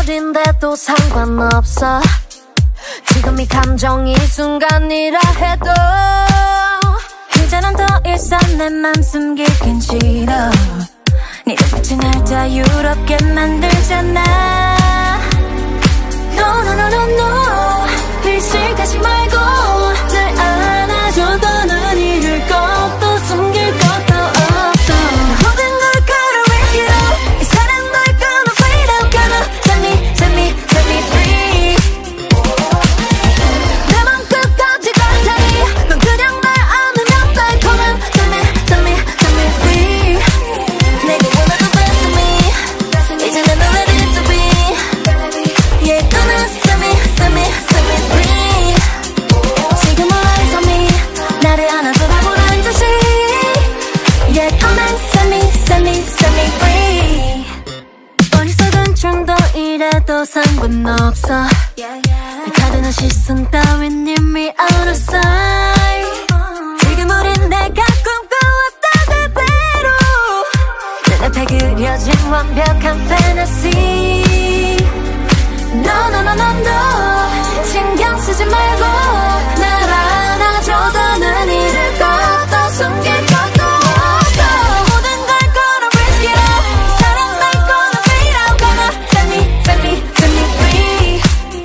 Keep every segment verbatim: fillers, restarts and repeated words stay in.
지금물인데도 상관없어. 지금 이 감정이 순간이라 해도 이제는 더 이상 내 맘 숨기긴 싫어. 네 눈빛이 날 자유롭게 만들잖아. No no no no no 일식하지 말고 날 안아줘. 더는 잃을 것도 숨길 것도 없어. 모든 걸 걸어 risk it all. 이 사랑 널 gonna fade out. Gonna set me set me set me free. 내 맘 끝까지 갈 테니 넌 그냥 날 안으면 돼. Come on set me set me set me free. 내가 원하는 best of me 이제는 넌 ready to be. Yeah gonna set me set me set me free. 지금은 eyes on me 나를 안아줘라 보란 듯이. Yeah come on set me set me set me free. 어리석은 정도 이래도 상관없어. 내 가득한 시선 따윈 이미 out of sight. 지금 우린 내가 꿈꿔왔던 그대로 눈앞에 그려진 완벽한 fantasy. No no no no no 신경 쓰지 말고 날 안아줘. 더는 잃을 것도 숨길 것도 없어. 모든 걸 걸어 risk it all. 이 사랑 날 gonna fade out. Gonna set me set me set me free.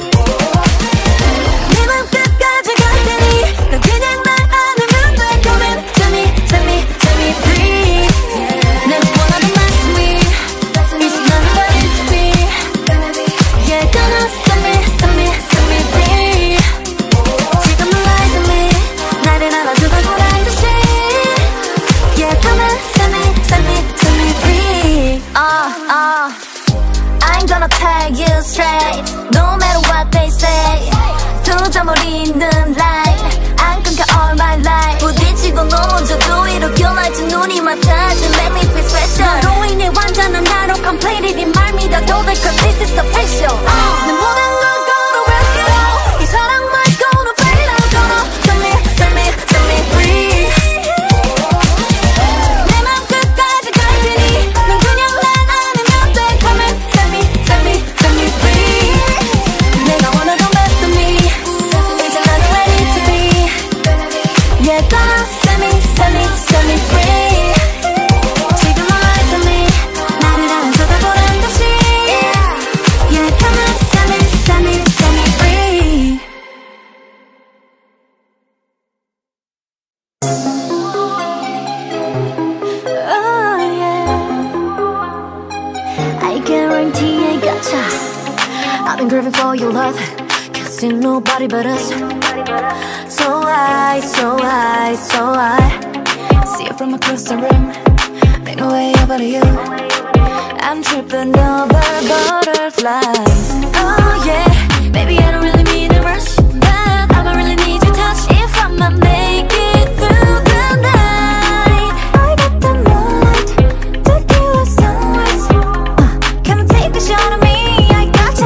네 맘 끝까지 갈 테니 넌 그냥 날 안으면 돼. Come in set me set me set me free. 내가 원하는 best of me 이제 난 ready to be. Yeah gonna set me set me set me free. 지금은 eyes on me 나를 안아줘봐 보란 듯이. Yeah come on set me set me set me free. Uh uh I ain't gonna tell you straight no matter what they say. 두 점을 잇는 line 안 끊겨 all my life. 부딪히고 넘어져도 이렇게 날지 눈이 맞닿지. Make me feel special. 너로 인해 완전한 나로 completed 이 말 믿어도 돼 cause this is official. 내 모든 걸 걸어 risk it all. 이 사랑 말 gonna fade out. Gonna set me set me set me free. 내 맘 끝까지 갈 테니 넌 그냥 날 안으면 돼. Come in set me set me set me free. 내가 원하던 best of me 이제 난 ready to be. Yeah gonna set me set me set me free. 지금은 eyes on me 나를 안아줘봐 보란 듯이. Yeah come on set me set me set me free. Oh yeah I guarantee I gotcha. I've been craving for your love. Can't see nobody but us. So I, so I, so I see you from across the room. Make my way over to you. I'm tripping over butterflies. Oh yeah, baby I don't really mean to rush, but I'ma really need your touch if I'ma make it through the night. I got the moonlight, tequila sunrise. uh, Come and take a shot of me, I gotcha.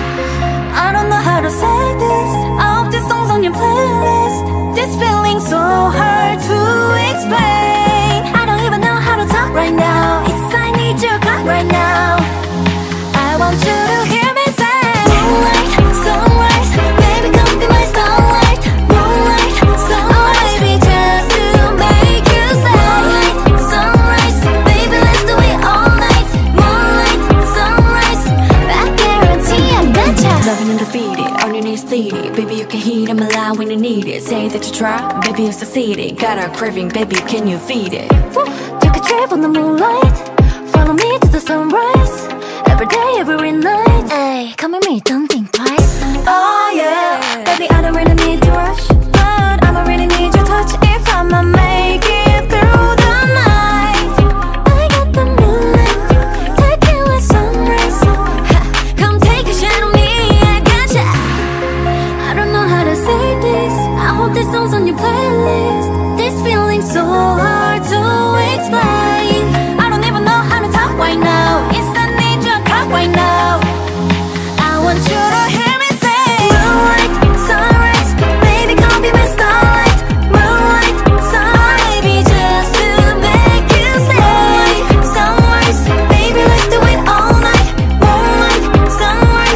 I don't know how to say this. All of these songs on your playlist. This feeling so hard to explain. I don't even know how to talk right now. It's I need your cut right now. I want you to hear me say moonlight, sunrise, baby come be my starlight. Moonlight, sunrise, baby just to make you say moonlight, sunrise, baby let's do it all night. Moonlight, sunrise, I guarantee I gotcha. Loving and defeated, on your knees pleading. Baby you can heat it, I'm alive when you need it. Say that you try, baby you succeeded. Got a craving, baby can you feed it? Take a trip on the moonlight. Follow me to the sunrise. Every day, every night. Ay, come with me, don't think twice. Oh yeah, baby I don't really need to rush, but I'ma really need your touch if I'ma make it through the night. I got the moonlight, tequila sunrise. Ha, come take a shot on me, I gotcha. I don't know how to say this. I hope this song's on your playlist. This feeling so hard to explain. I don't even know how to talk right now. It's I need your cut right now. I want you to hear me say moonlight, sunrise, baby come be my starlight. Moonlight, sunrise, baby just to make you say sunrise, baby let's do it all night. Moonlight, sunrise.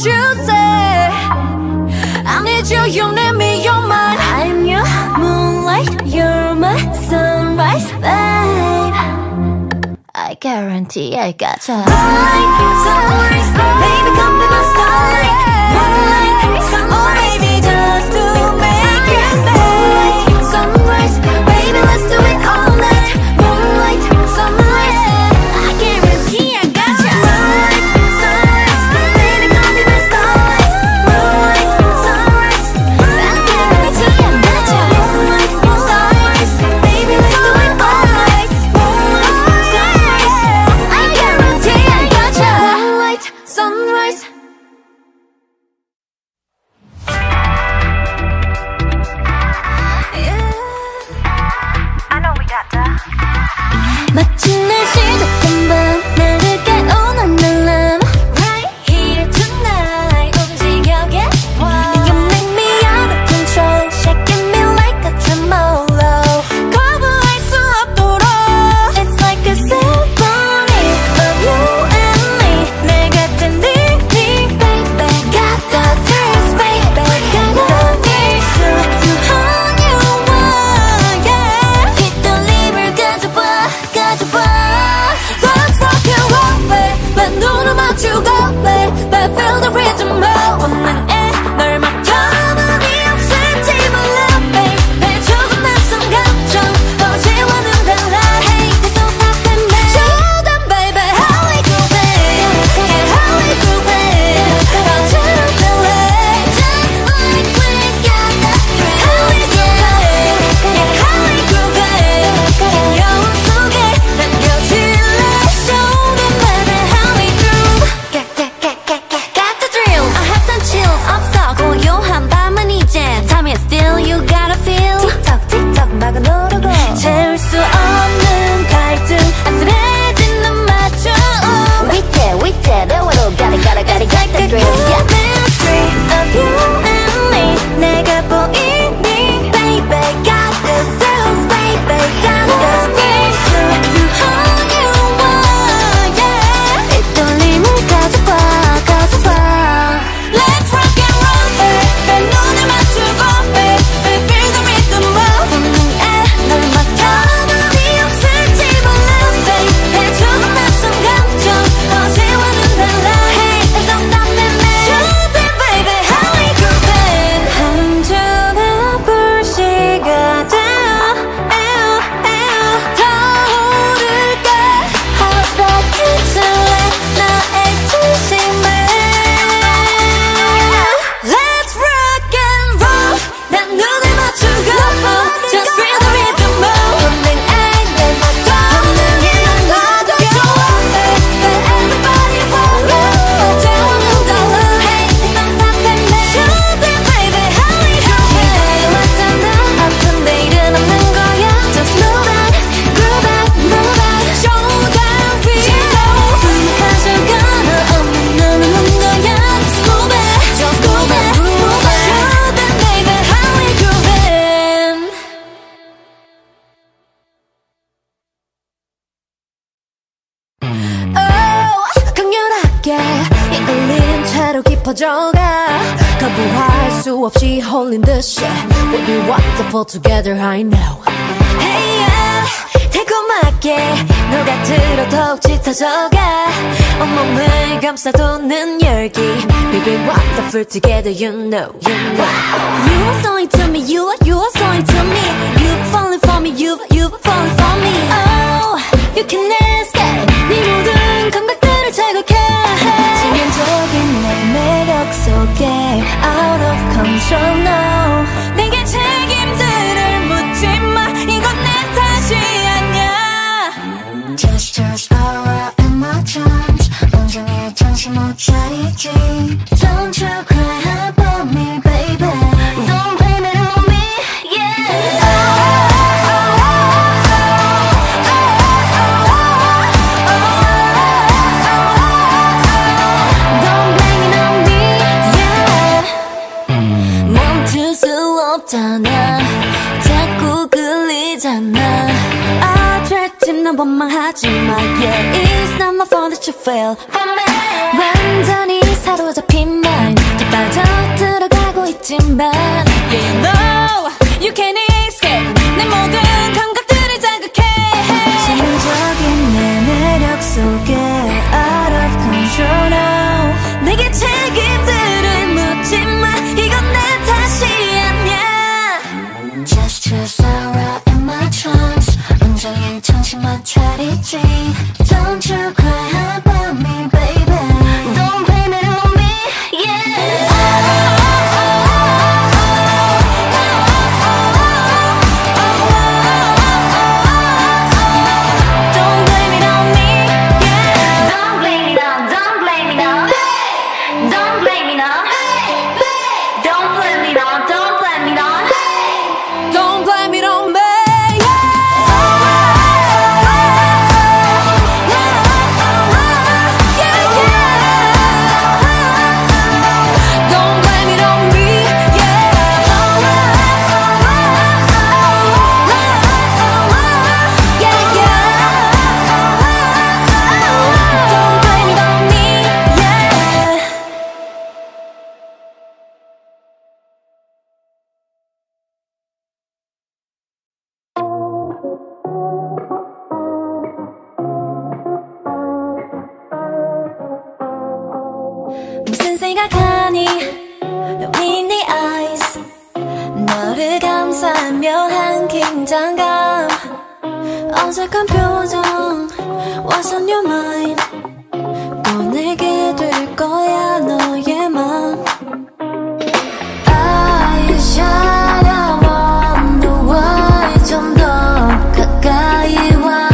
you say. I need you, you need me, you're mine. I'm your moonlight, you're my sunrise, babe. I guarantee I got ya. Moonlight, sunrise, baby, come be my starlight. Moonlight, sunrise, baby, just to make you stay. Moonlight, sunrise, baby, let's do it all night. Moonlight, sunrise, I guarantee I got ya. Moonlight, sunrise, baby, come be my starlight. Moonlight, sunrise, I guarantee I got ya. Moonlight, sunrise, baby, let's do it all night. Moonlight, sunrise, I guarantee I got ya. Moonlight, sunrise. 마침내 시작된 밤 나를 깨우는 알람 Right here tonight 움직여 get wild You make me out of control Shaking me like a tremolo 거부할 수 없도록 It's like a symphony of you and me 내 같은 느낌 baby Got the thrills baby Got the thrills You on your one yeah 이 떨림을 가져봐 Let's rock and roll, babe. 내 눈을 맞추고, babe. But feel the rhythm roll. 본능에 널 맡겨 눈이 없을지 몰라, babe. 내 조금 낯선 감정, 어제와는 달라. Hey, there's no stopping me. Show them, baby, how we groovin'. Yeah, how we groovin'. 어제는 delay. Just like we got that thrill. How we groovin'. Yeah, how we groovin'. 여운 속에 남겨질래. Show them, baby, how we groove. Got, got, got, got, got, got the thrill. I have done chills 없어 고요한 밤은 이제 Time is still you gotta feel. 틱톡 틱톡 막 누르고 채울 수 없는 갈등 아슬해지는 맞춤 위태 위태 대화로 gotta gotta gotta got the thrill. Yeah, mystery of you and me 내가 보이니 baby got the thrills baby got the thrills You on your one yeah 이 떨림을 가져봐 가져봐 Let's rock and roll babe 내 눈을 맞추고 babe Feel the rhythm roll 본능에 널 맡겨 눈이 없을지 몰라 babe 내 조금 낯선 감정 어제와는 달라 Hey there's no stopping me Show them baby how we groovin' 한줌에 불씨가 되어 타오를게 허락해줄래 나의 진심을 Let's rock and roll 난 눈을 맞추고 Just feel the rhythm roll 본능에 널 맡겨 본능에 널 놔둬 좋아 baby everybody follow 어제와는 달라 Hey there's no stopping me Show them baby how we groovin' 왔잖아 아픈 내일은 없는 거야 Just move it groove it move it show them feel 가져가나 없는 너는 없는 거야 Just move it just move it move it show them baby how we groovin' Oh 강렬하게 이끌린 채로 깊어져가 거부할 수 없이 홀린 듯이 We'll be wonderful together I know Hey yeah 달콤하게 녹아들어 더욱 짙어져가 온몸을 감싸도는 열기 We'll be wonderful together you know you know You are so into me you are you are so into me You falling for me you you falling for me Oh you can escape 네 모든 감각들을 자극해 치명적인 내 매력 속에 Out of control now 내게 책임들을 묻지 마 이건 내 탓이 아니야 Gestures aura in my charms 온종일 정신 못 차리지 Don't you cry about me baby Don't blame it on me yeah Don't blame it on me yeah 멈출 수 없잖아 자꾸 끌리잖아 Attractive 넌 원망하지 마 Yeah it's not my fault that you fail 완전히 사로잡힌 말 무슨 생각하니 Rolling the eyes 너를 감싼 묘한 긴장감 어색한 표정 What's on your mind 꺼내게 될 거야 너의 맘 I shine I wonder why 좀 더 가까이 와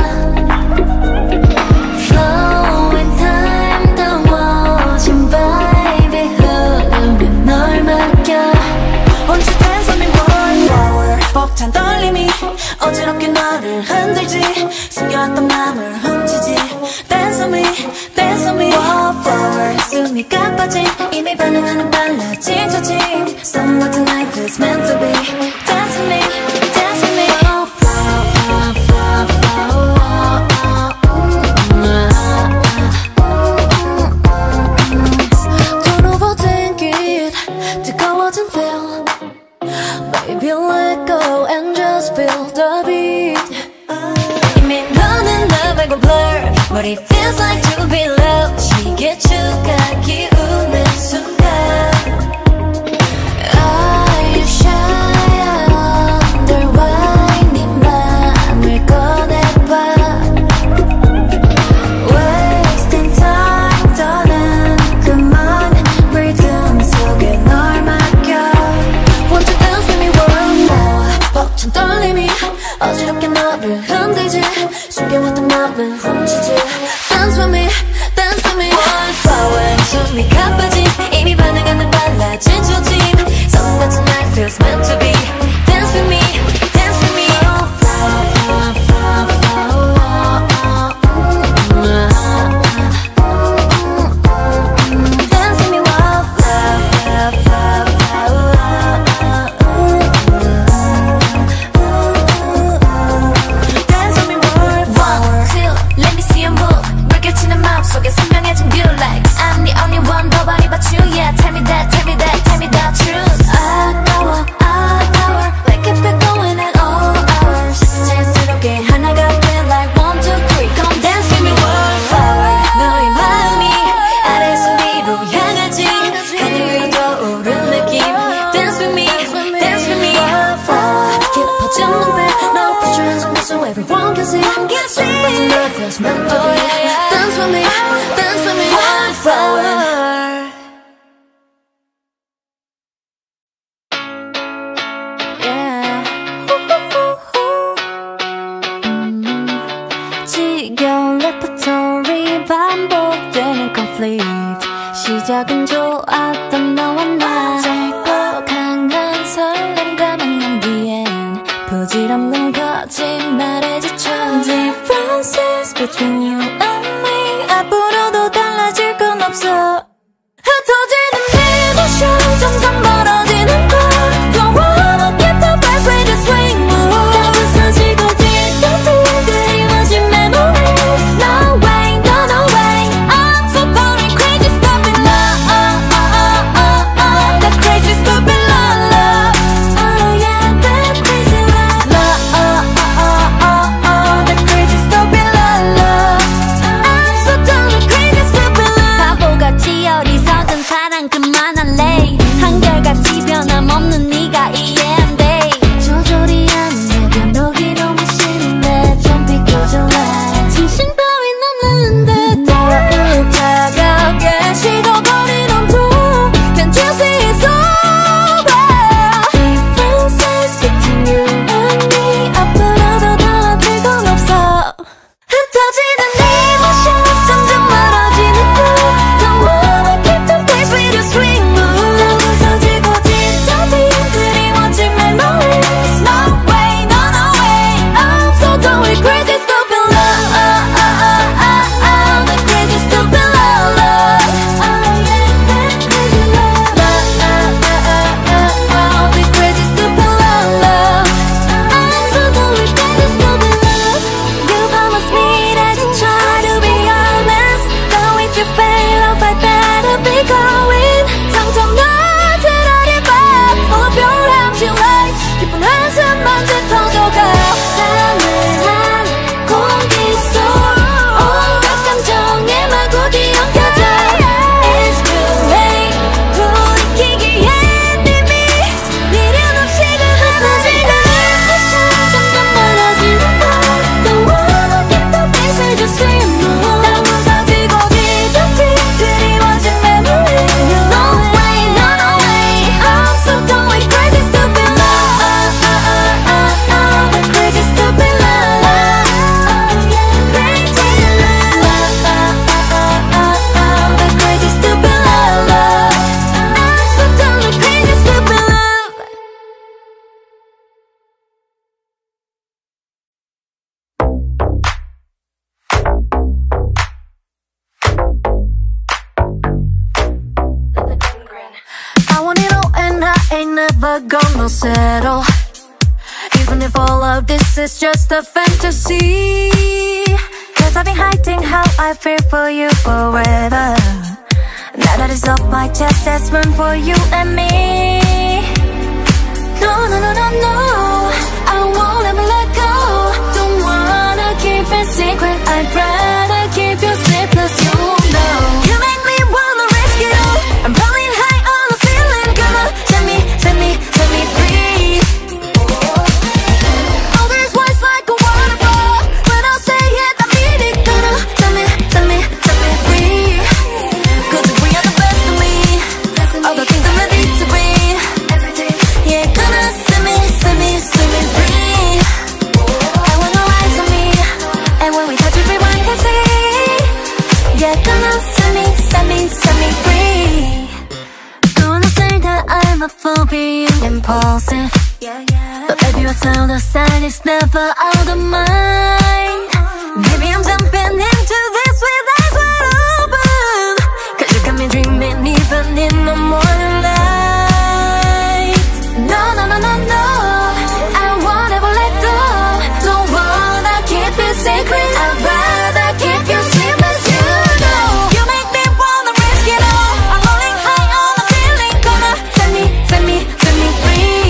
Flowing time 더워진 baby 흐르면 널 맡겨 Won't you dance with me one flower 벅찬 떨림이 어지럽게 너를 흔들지 숨겨왔던 맘을 훔치지 Dance with me, dance with me Wallflower 숨이 가빠진 이미 반응하는 빨라진 조짐 Someone tonight feels meant to be Dance with me, dance with me Wallflower, flower, flower, flower Don't overthink it 뜨거워진 feel Baby let go and just feel the beat 이미 너는 나 말고 blur What it feels like to be loved 시계 추가 기우는 순간 Are you shy under why 네 맘을 꺼내봐 Wasting time 더는 그만 리듬 속에 널 맡겨 Won't you dance with me one more 벅찬 떨림이 어지럽게 너를 흔들지 숨겨왔던 맘을 훔치지 Dance with me, dance with me Wallflower 숨이 가빠진 이미 반응하는 빨라진 조짐 Someone tonight feels meant to be Dance with me, dance with me Wallflower, flower, flower, flower Dance with me Wallflower, flower, flower, flower Dance with me Wallflower One, two, let me see you move 물결치는 마음속에 선명해진 view like I'm the only one, nobody but you Yeah, tell me that, tell me that, tell me the truth 아까워, 아까워 We keep it going at all hours 자연스럽게 하나가 feel like one, two, three Come dance with me Wallflower 너의 마음이 아래에서 위로 향하지 하늘 위로 떠오른 느낌 Dance with me, dance with me Wallflower 깊어진 눈빛 너 put your hands on me so everyone can see Something that feels meant to be Dance with me, dance with me Wallflower Yeah 음, 지겨운 레퍼토리 반복되는 conflict 시작은 좋았던 너와 나 짧고 강한 설렘과 만난 뒤엔 부질없는 거짓말에 지쳐 Differences between you and me 앞으로도 달라질 건 없어 흩어지는 미도쇼 점점 멀어지는 걸 Don't wanna keep the pace with the swing move 다 부서지고 뒤덮인 그리워진 memories No way, no, no way I'm so boring, crazy, stupid love oh, oh, oh, oh, oh. That crazy, stupid love, love Oh yeah, that crazy love Love, oh, oh, oh, oh, oh. That crazy, stupid love, love I'm so done with crazy, stupid love 바보같이 want it all and I ain't never gonna settle, even if all of this is just a fantasy. Cause I've been hiding how I feel for you forever. Now that it's off my chest, there's room for you and me. No, no, no, no, no, I won't ever let go. Don't wanna keep it secret, I'd rather keep you safe, cause you know you make me wanna risk it all. I'm rolling high on the feeling, gonna set me, set me, set me free. All these words like a waterfall, when I say it, I mean it. Gonna set me, set me, set me free. Cause if we are the best of me, all the things I'm ready to be. Yeah, gonna set me, set me, set me free. I wanna rise on me, and when we touch everyone can see. Yeah, gonna set me, set me, set me free. Gonna say that I'm a fool being impulsive, yeah, yeah. But baby, what's out of sight is never out of mind. Maybe I'm jumping into this with eyes wide open, cause you got me dreaming even in the morning light. No, no, no, no, no, I won't ever let go. Don't wanna keep it secret, I'd rather keep you safe, as you know. You make me wanna risk it all. I'm rolling high on the feeling, gonna set me, set me, set me free.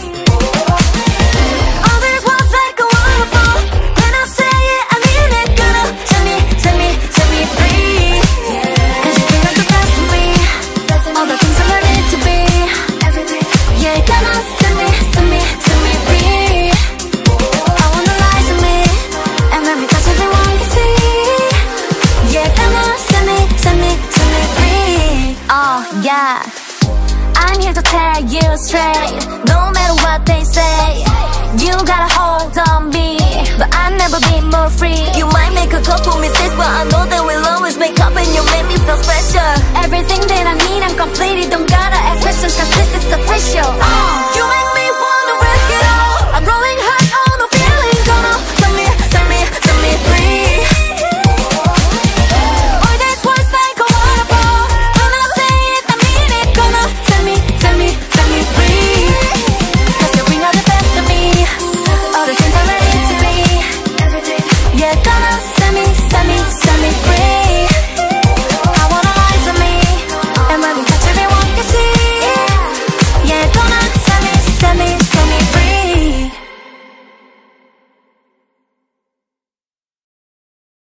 All these words like a waterfall, when I say it, I mean it. Gonna set me, set me, set me free. Cause you bring out the best of me, all the things I'm ready to be. Yeah, gonna set me, set me, set me free. I wanna rise on me, and when we touch everyone can see. Yeah, gonna set me, set me, set me free. Oh yeah, I'm here to tell you straight, no matter what they say. You got a hold on me, but I'll never be more free. You might make a couple mistakes, but I know that we'll always make up, and you make me feel special. Everything that I